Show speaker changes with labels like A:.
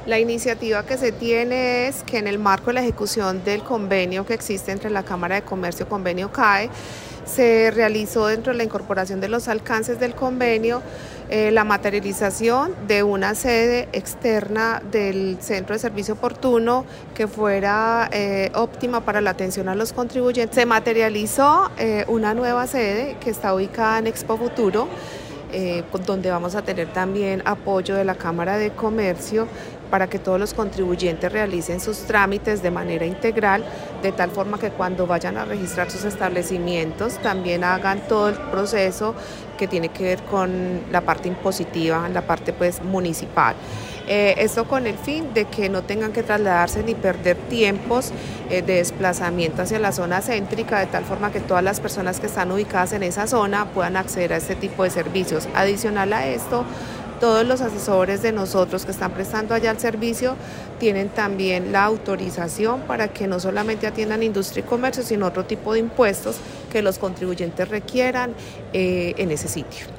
A: La iniciativa que se tiene es que en el marco de la ejecución del convenio que existe entre la Cámara de Comercio, convenio CAE, se realizó dentro de la incorporación de los alcances del convenio la materialización de una sede externa del centro de servicio oportuno que fuera óptima para la atención a los contribuyentes. Se materializó una nueva sede que está ubicada en Expo Futuro, donde vamos a tener también apoyo de la Cámara de Comercio para que todos los contribuyentes realicen sus trámites de manera integral, de tal forma que cuando vayan a registrar sus establecimientos también hagan todo el proceso que tiene que ver con la parte impositiva, la parte municipal. Esto con el fin de que no tengan que trasladarse ni perder tiempos de desplazamiento hacia la zona céntrica, de tal forma que todas las personas que están ubicadas en esa zona puedan acceder a este tipo de servicios. Adicional a esto, todos los asesores de nosotros que están prestando allá el servicio tienen también la autorización para que no solamente atiendan industria y comercio, sino otro tipo de impuestos que los contribuyentes requieran en ese sitio.